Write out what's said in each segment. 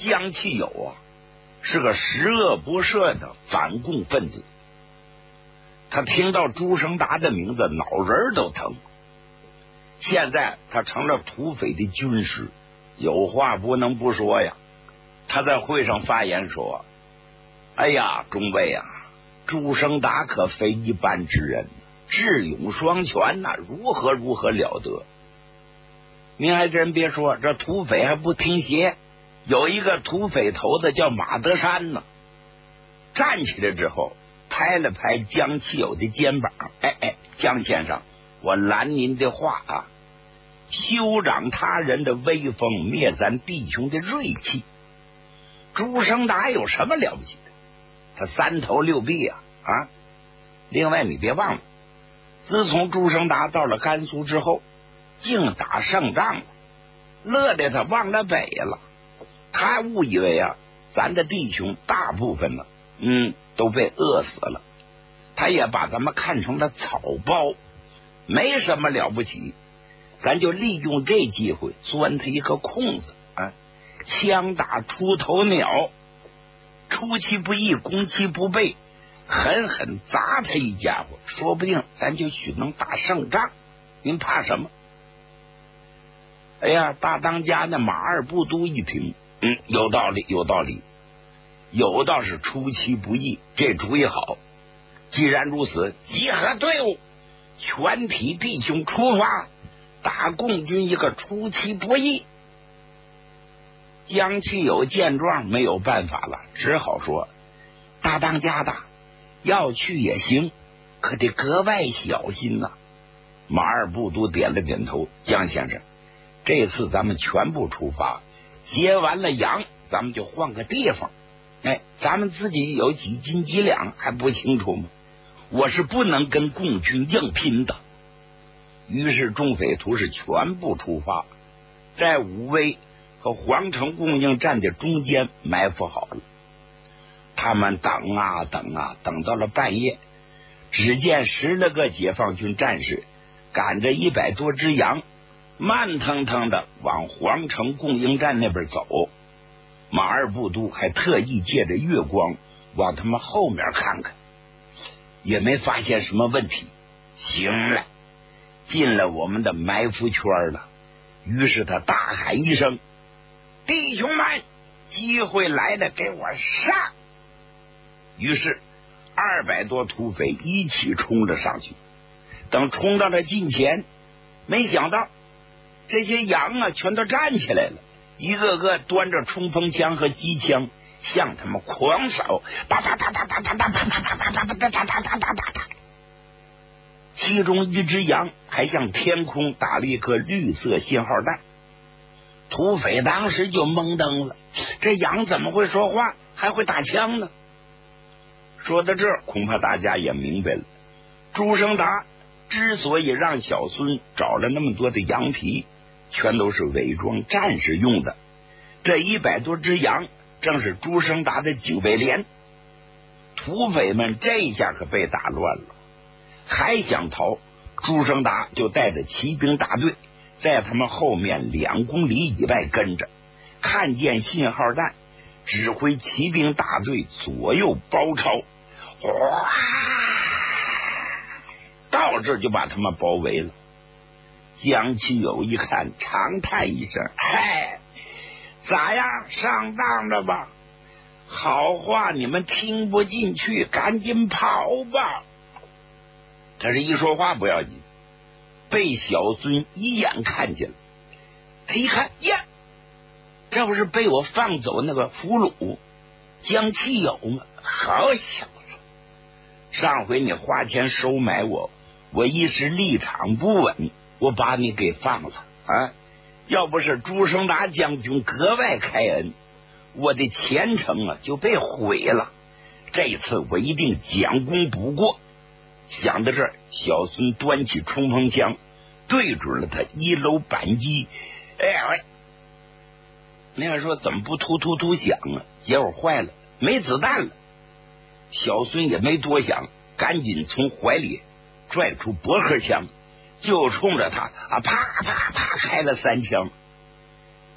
江启友啊，是个十恶不赦的反共分子。他听到朱生达的名字，脑仁都疼。现在他成了土匪的军师，有话不能不说呀。他在会上发言说：“哎呀，中尉啊，朱生达可非一般之人，智勇双全呐，如何了得！您还真别说，这土匪还不听邪。有一个土匪头子叫马德山呢，站起来之后，拍了拍江启友的肩膀，江先生，我拦您的话啊，休长他人的威风，灭咱弟兄的锐气。朱生达有什么了不起的？他三头六臂啊！另外你别忘了，自从朱生达到了甘肃之后，净打胜仗了，乐得他忘了北了。他误以为啊，咱的弟兄大部分呢，都被饿死了。他也把咱们看成了草包，没什么了不起。咱就利用这机会钻他一个空子啊！枪打出头鸟，出其不意，攻其不备，狠狠砸他一家伙，说不定咱就许能打胜仗。您怕什么？哎呀，大当家的马二部都一听，有道理，有道是出其不意，这主意好。既然如此，集合队伍，全体弟兄出发，打共军一个出其不意。江启友见状没有办法了，只好说：“大当家的要去也行，可得格外小心呐。”马二部都点了点头：“江先生，这次咱们全部出发，结完了羊，咱们就换个地方。咱们自己有几斤几两还不清楚吗？我是不能跟共军硬拼的。”于是众匪徒是全部出发，在武威和皇城供应站的中间埋伏好了。他们等啊，等到了半夜，只见10来个解放军战士赶着100多只羊，慢腾腾的往皇城供应站那边走。马二部都还特意借着月光往他们后面看看，也没发现什么问题。行了，进了我们的埋伏圈了。于是他大喊一声：“弟兄们，机会来了，给我上！”于是200多土匪一起冲了上去。等冲到了近前，没想到这些羊啊全都站起来了，一个个端着冲锋枪和机枪向他们狂扫，哒哒哒哒哒哒哒哒哒哒哒哒哒哒哒哒哒。其中一只羊还向天空打了一颗绿色信号弹。土匪当时就懵登了，这羊怎么会说话，还会打枪呢？说到这儿，恐怕大家也明白了，朱生达之所以让小孙找了那么多的羊皮，全都是伪装战士用的。这100多只羊正是朱生达的警卫连。土匪们这下可被打乱了，还想逃，朱生达就带着骑兵大队在他们后面2公里以外跟着，看见信号弹，指挥骑兵大队左右包抄，哇，到这就把他们包围了。江启友一看，长叹一声：“嗨，咋样，上当了吧？好话你们听不进去，赶紧跑吧！”他这一说话不要紧，被小孙一眼看见了。他一看，呀，这不是被我放走那个俘虏江启友吗？好小子，上回你花钱收买我，我一时立场不稳，我把你给放了啊！要不是朱生达将军格外开恩，我的前程啊就被毁了。这次我一定将功补过。想到这儿，小孙端起冲锋枪，对准了他1楼扳机。那个说怎么不突突突响啊？结果坏了，没子弹了。小孙也没多想，赶紧从怀里拽出驳壳枪，就冲着他啪啪啪开了3枪。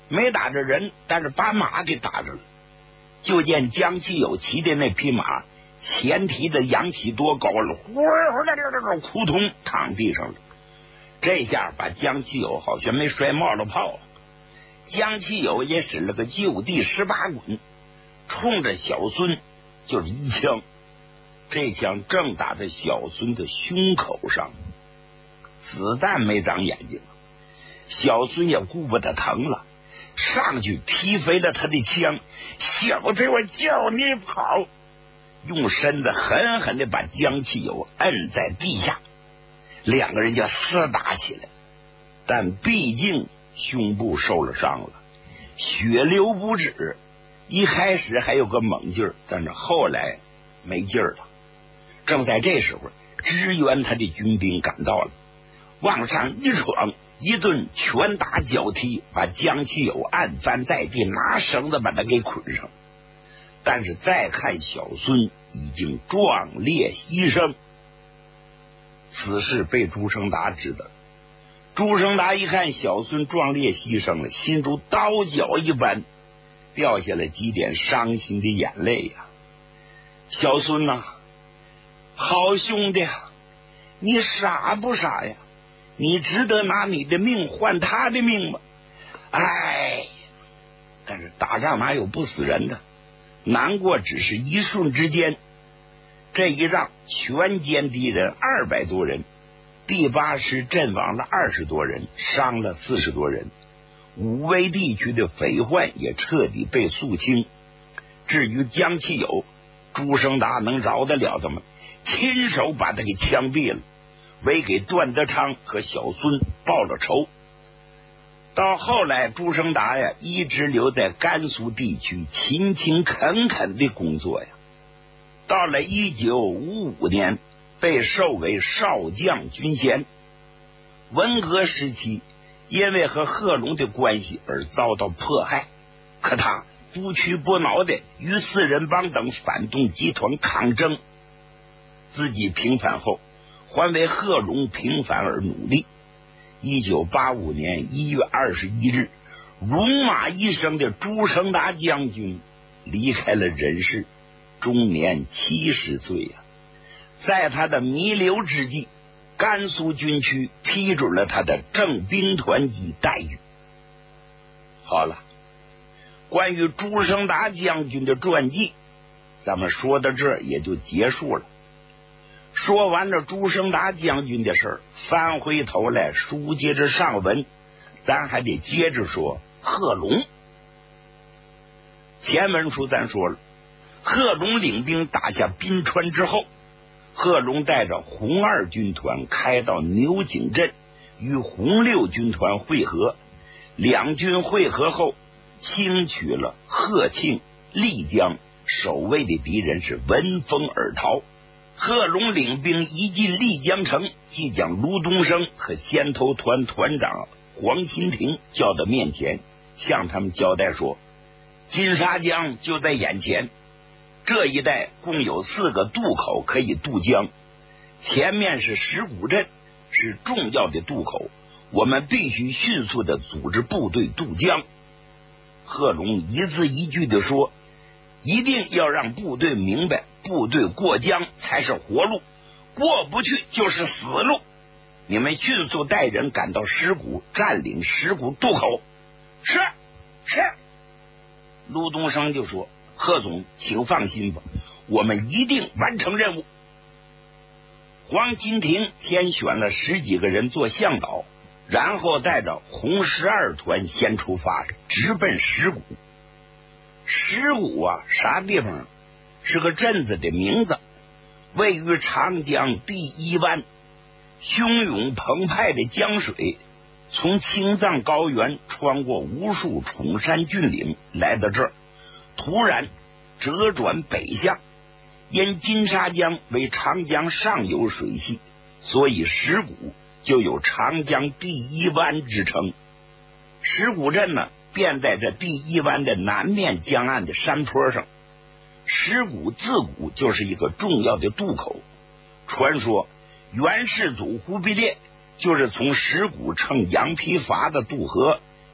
没打着人，但是把马给打着了。就见江启友骑的那匹马前蹄子扬起多高了，扑通躺地上了。这下把江启友好像没摔冒了泡。江启友也使了个就地18滚，冲着小孙就是一枪。这枪正打在小孙的胸口上，子弹没长眼睛，小孙也顾不得疼了，上去踢飞了他的枪。小子，我叫你跑！用身子狠狠地把江启友摁在地下，两个人就厮打起来。但毕竟胸部受了伤了，血流不止。一开始还有个猛劲儿，但是后来没劲儿了。正在这时候，支援他的军兵赶到了，往上一闯，一顿拳打脚踢，把江启友按翻在地，拿绳子把他给捆上。但是再看小孙已经壮烈牺牲。此事被朱生达知道。朱生达一看小孙壮烈牺牲了，心如刀绞一般，掉下了几点伤心的眼泪呀。小孙呐，好兄弟，你傻不傻呀？你值得拿你的命换他的命吗？哎，但是打仗哪有不死人的？难过只是一瞬之间。这一仗全歼敌人200多人，第8师阵亡了20多人，伤了40多人。武威地区的匪患也彻底被肃清。至于江启友，朱生达能饶得了他吗？亲手把他给枪毙了，为给段德昌和小孙报了仇。到后来朱生达呀，一直留在甘肃地区勤勤恳恳的工作呀。到了1955年被授为少将军衔。文革时期因为和贺龙的关系而遭到迫害，可他不屈不挠的与四人帮等反动集团抗争。自己平反后还为贺龙平反而努力。1985年1月21日，戎马一生的朱生达将军离开了人世，终年70岁呀。在他的弥留之际，甘肃军区批准了他的正兵团级待遇。好了，关于朱生达将军的传记，咱们说到这儿也就结束了。说完了朱生达将军的事儿，翻回头来书接着上文，咱还得接着说贺龙。前文书咱说了，贺龙领兵打下宾川之后，贺龙带着红2军团开到牛井镇，与红6军团会合。两军会合后，轻取了贺庆、丽江，守卫的敌人是闻风而逃。贺龙领兵一进丽江城，即将卢东升和先头团团长黄新亭叫到面前，向他们交代说，金沙江就在眼前，这一带共有4个渡口可以渡江，前面是石鼓镇，是重要的渡口，我们必须迅速的组织部队渡江。贺龙一字一句的说，一定要让部队明白，部队过江才是活路，过不去就是死路。你们迅速带人赶到石鼓，占领石鼓渡口。是。卢东升就说，贺总请放心吧，我们一定完成任务。黄金亭先选了10几个人做向导，然后带着红12团先出发，直奔石鼓。石鼓啊，啥地方？是个镇子的名字，位于长江第1湾。汹涌澎湃的江水从青藏高原穿过无数崇山峻岭来到这儿，突然折转北向。因金沙江为长江上游水系，所以石鼓就有长江第1湾之称。石鼓镇呢，便在这第1湾的南面江岸的山坡上。石鼓自古就是一个重要的渡口，传说元世祖忽必烈就是从石鼓乘羊皮筏子渡河，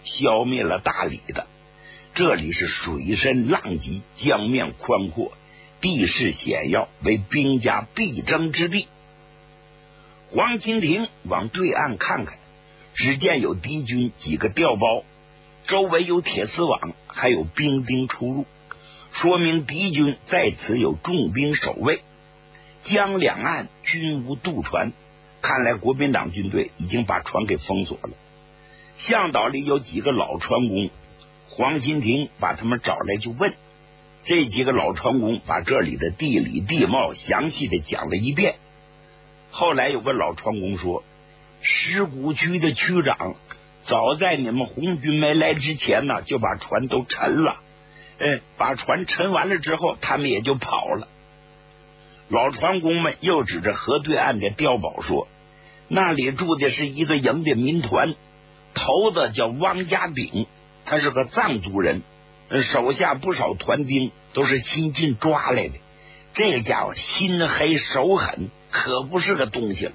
消灭了大李的。这里是水深浪急，江面宽阔，地势险要，为兵家必争之地。黄蜻蜓往对岸看看，只见有敌军几个碉堡，周围有铁丝网，还有兵丁出入，说明敌军在此有重兵守卫。江两岸均无渡船，看来国民党军队已经把船给封锁了。向导里有几个老船工，黄蜻蜓把他们找来就问，这几个老船工把这里的地理地貌详细的讲了一遍。后来有个老船工说，石鼓区的区长早在你们红军没来之前呢，就把船都沉了，把船沉完了之后，他们也就跑了。老船工们又指着河对岸的碉堡说，那里住的是一个营的民团，头子叫汪家炳，他是个藏族人，手下不少团兵都是新晋抓来的，这个家伙心黑手狠，可不是个东西了。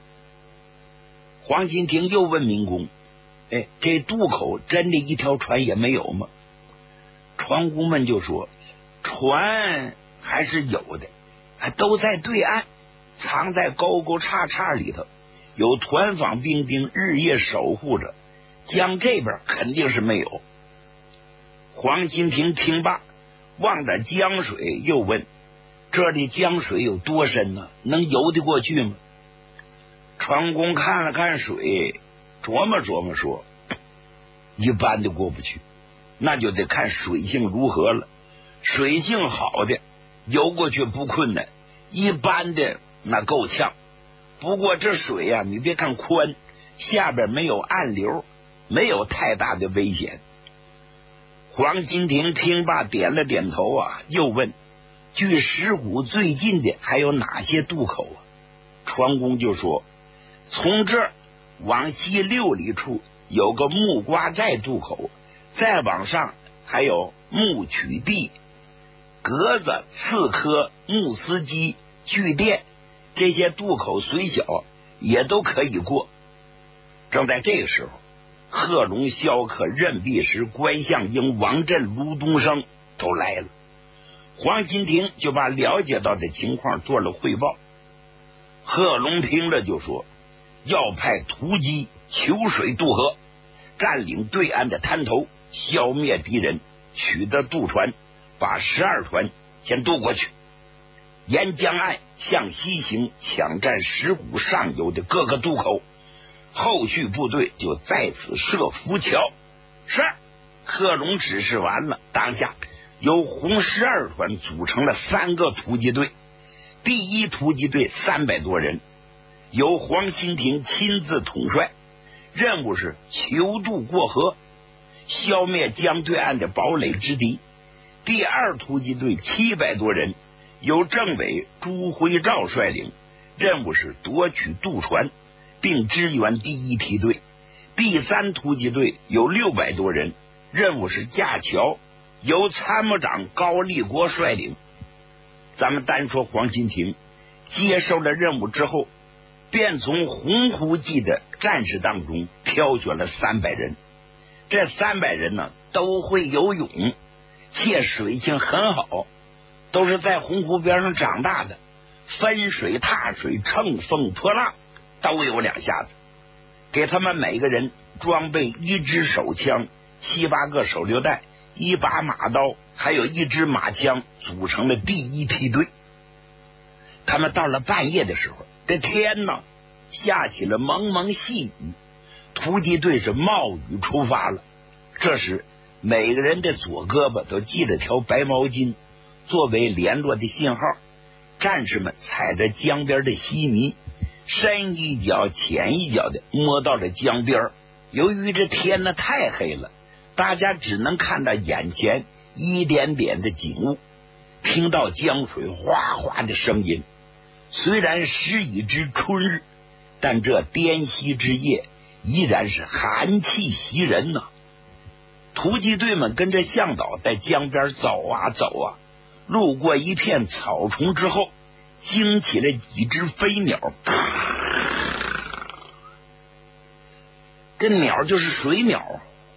黄蜻蜓又问民工，这渡口真的一条船也没有吗？船工们就说，船还是有的，都在对岸，藏在沟沟叉叉里头，有团坊兵丁日夜守护着，江这边肯定是没有。黄蜻蜓听罢，望着江水又问，这里江水有多深呢？能游得过去吗？船工看了看水，琢磨琢磨说，一般的过不去，那就得看水性如何了。水性好的游过去不困难，一般的那够呛。不过这水啊，你别看宽，下边没有暗流，没有太大的危险。黄蜻蜓听罢点了点头啊，又问，距石鼓最近的还有哪些渡口啊？船工就说，从这儿往西6里处有个木瓜寨渡口，再往上还有木曲地、格子、刺科、木司机、巨店，这些渡口虽小，也都可以过。正在这个时候，贺龙、萧可、任弼时、关向英、王震、卢东升都来了。黄蜻蜓就把了解到的情况做了汇报。贺龙听了就说，要派突击求水渡河，占领对岸的滩头，消灭敌人，取得渡船，把12船先渡过去，沿江岸向西行，抢占石鼓上游的各个渡口，后续部队就在此设浮桥。是。贺龙指示完了，当下由红12团组成了3个突击队。第一突击队300多人，由黄蜻蜓亲自统帅，任务是求渡过河，消灭江对岸的堡垒之敌。第二突击队700多人，由政委朱辉照率领，任务是夺取渡船，并支援第一梯队。第三突击队有600多人，任务是架桥，由参谋长高立国率领。咱们单说黄蜻蜓接受了任务之后，便从洪湖记的战士当中挑选了300人。这300人呢，都会游泳，且水性很好，都是在洪湖边上长大的，分水踏水乘风破浪都有2下子。给他们每个人装备1支手枪、7、8个手榴弹、1把马刀，还有1支马枪，组成了第一梯队。他们到了半夜的时候，这天呢下起了蒙蒙细雨，突击队是冒雨出发了。这时每个人的左胳膊都系了条白毛巾，作为联络的信号。战士们踩着江边的稀泥，深一脚浅一脚的摸到了江边。由于这天呢太黑了，大家只能看到眼前一点点的景物，听到江水哗哗的声音。虽然时已至春日，但这滇西之夜依然是寒气袭人呐。突击队们跟着向导在江边走啊走啊，路过一片草丛之后，惊起了几只飞鸟。这鸟就是水鸟，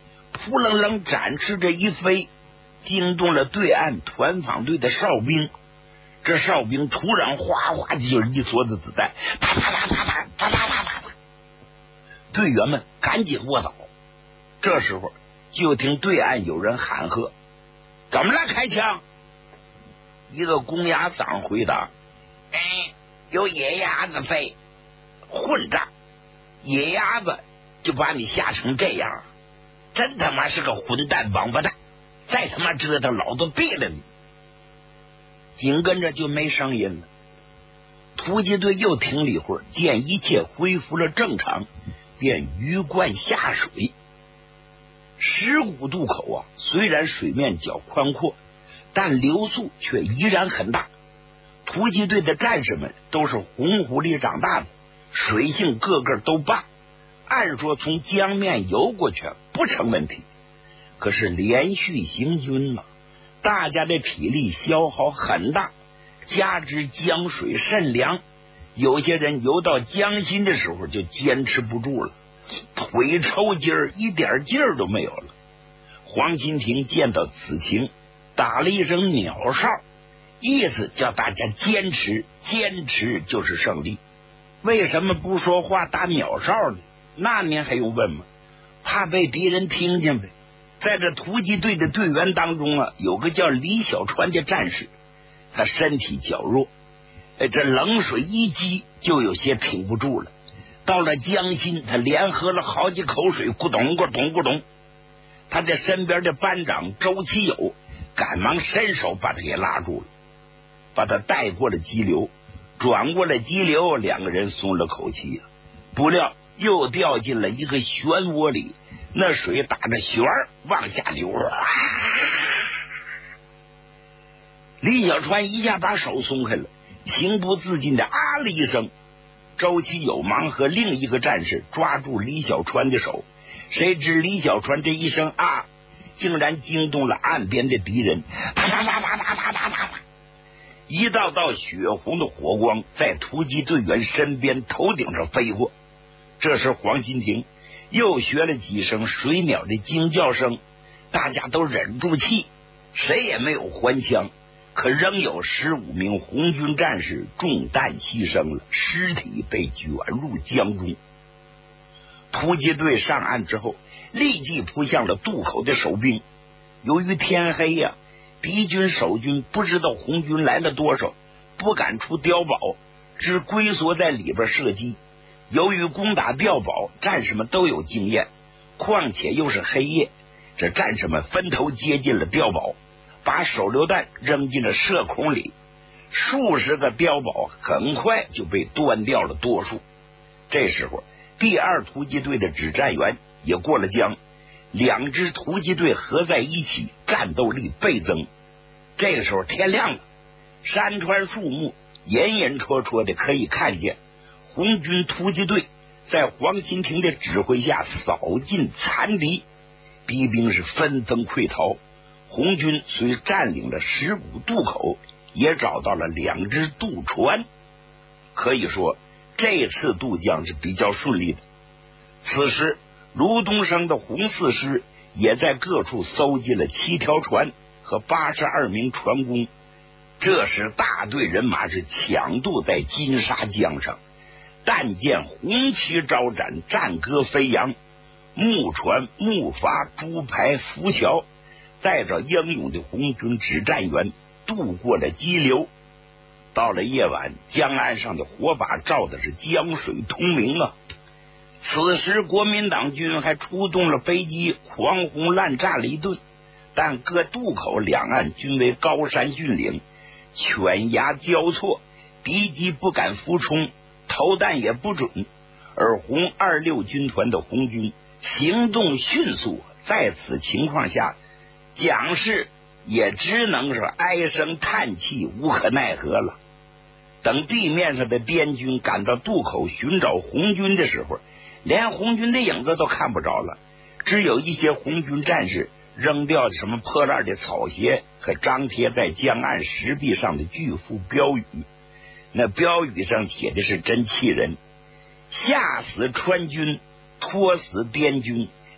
扑棱棱展翅这一飞，惊动了对岸团防队的哨兵。这哨兵突然哗哗就是一梭子子弹，啪啪啪啪啪啪啪啪啪，队员们赶紧卧倒。这时候就听对岸有人喊喝：“怎么了？开枪！”一个公鸭嗓回答：“有野鸭子飞。”混账！野鸭子就把你吓成这样，真他妈是个混蛋王八蛋！再他妈折腾，老子毙了你！紧跟着就没声音了。突击队又停了一会儿，见一切恢复了正常，便鱼贯下水。15渡口啊，虽然水面较宽阔，但流速却依然很大。突击队的战士们都是洪湖里长大的，水性个个都棒，按说从江面游过去不成问题。可是连续行军嘛，大家的体力消耗很大，加之江水甚凉，有些人游到江心的时候就坚持不住了，腿抽筋儿，一点劲儿都没有了。黄金亭见到此情，打了一声鸟哨，意思叫大家坚持，坚持就是胜利。为什么不说话打鸟哨呢？那您还用问吗？怕被敌人听见呗。在这突击队的队员当中啊，有个叫李小川的战士，他身体较弱，这冷水一激就有些挺不住了。到了江心，他连喝了好几口水，咕咚咕咚咕咚。他的身边的班长周其友赶忙伸手把他给拉住了，把他带过了激流。转过了激流，两个人松了口气啊，不料又掉进了一个漩涡里，那水打着旋儿往下流啊！李小川一下把手松开了，情不自禁的啊了一声。周其友忙和另一个战士抓住李小川的手，谁知李小川这一声啊，竟然惊动了岸边的敌人，啪啪啪啪啪啪啪啪啪，一道道血红的火光在突击队员身边头顶上飞过。这时黄金亭又学了几声水鸟的惊叫声，大家都忍住气，谁也没有还枪，可仍有15名红军战士中弹牺牲了，尸体被卷入江中。突击队上岸之后，立即扑向了渡口的守兵。由于天黑呀，敌军守军不知道红军来了多少，不敢出碉堡，只龟缩在里边射击。由于攻打碉堡，战士们都有经验，况且又是黑夜，这战士们分头接近了碉堡，把手榴弹扔进了射孔里，数十个碉堡很快就被端掉了多数。这时候第2突击队的指战员也过了江，两支突击队合在一起，战斗力倍增。这个时候天亮了，山川树木隐隐绰绰的可以看见红军突击队在黄金亭的指挥下扫尽残敌，敌兵是纷纷溃逃。红军虽占领了15渡口，也找到了2只渡船，可以说这次渡江是比较顺利的。此时卢东升的红四师也在各处搜集了7条船和82名船工。这时大队人马是抢渡在金沙江上，但见红旗招展，战歌飞扬，木船木筏竹排浮桥，载着英勇的红军指战员渡过了激流。到了夜晚，江岸上的火把照的是江水通明啊。此时国民党军还出动了飞机，狂轰滥炸了一顿，但各渡口两岸均为高山峻岭，犬牙交错，敌机不敢俯冲，投弹也不准。而红26军团的红军行动迅速，在此情况下，蒋氏也只能是唉声叹气，无可奈何了。等地面上的滇军赶到渡口寻找红军的时候，连红军的影子都看不着了，只有一些红军战士扔掉什么破烂的草鞋和张贴在江岸石壁上的巨幅标语。那标语上写的是真气人：下死川军，拖死滇军，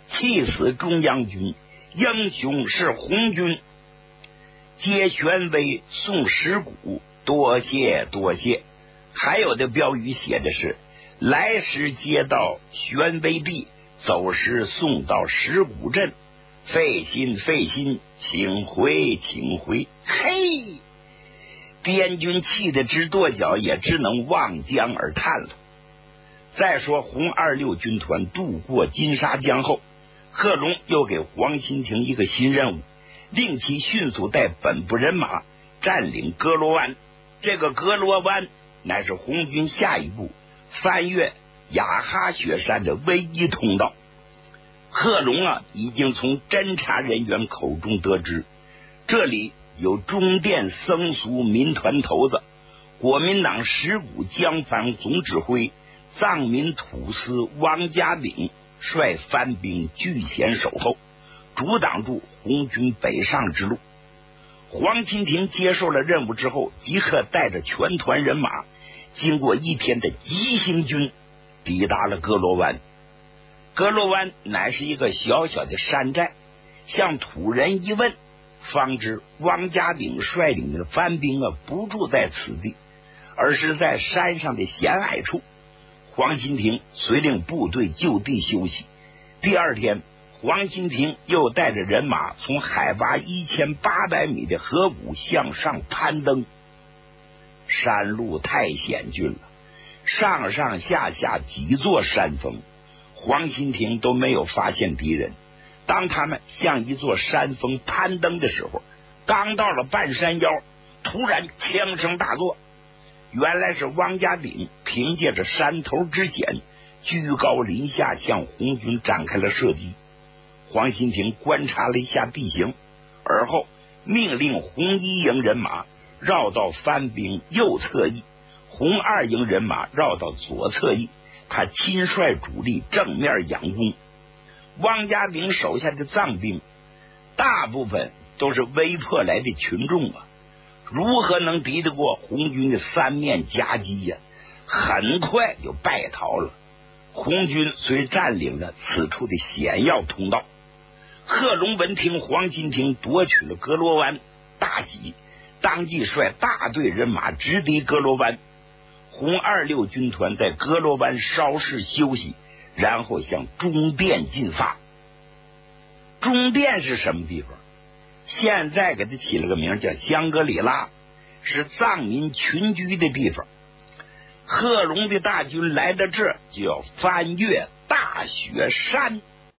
气死中央军，英雄是红军。接玄威送石鼓，多谢多谢。还有的标语写的是来时接到玄威壁，走时送到石鼓镇，费心费心，请回请回。嘿，边军气得直跺脚，也只能望江而叹了。再说红26军团渡过金沙江后，贺龙又给黄新亭一个新任务，令其迅速带本部人马占领格罗湾。这个格罗湾乃是红军下一步翻越雅哈雪山的唯一通道。贺龙已经从侦察人员口中得知，这里有中甸僧俗民团头子、国民党石鼓江防总指挥、藏民土司王家炳率番兵据险守候，阻挡住红军北上之路。黄钦亭接受了任务之后，即刻带着全团人马，经过一天的急行军，抵达了格罗湾。格罗湾乃是一个小小的山寨，向土人一问，方知王家炳率领的番兵不住在此地，而是在山上的险隘处。黄新亭遂令部队就地休息。第二天，黄新亭又带着人马从海拔1800米的河谷向上攀登。山路太险峻了，上上下下几座山峰，黄新亭都没有发现敌人。当他们向一座山峰攀登的时候，刚到了半山腰，突然枪声大作。原来是汪家炳凭借着山头之险，居高临下向红军展开了射击。黄新亭观察了一下地形，而后命令红一营人马绕到番兵右侧翼，红二营人马绕到左侧翼，他亲率主力正面仰攻。汪家炳手下的藏兵大部分都是围迫来的群众如何能敌得过红军的三面夹击呀？很快就败逃了。红军虽占领了此处的险要通道，贺龙闻听黄新亭夺取了格罗湾，大喜，当即率大队人马直抵格罗湾。红26军团在格罗湾稍事休息，然后向中甸进发。中甸是什么地方？现在给他起了个名叫香格里拉，是藏民群居的地方。贺龙的大军来到这儿，就要翻越大雪山。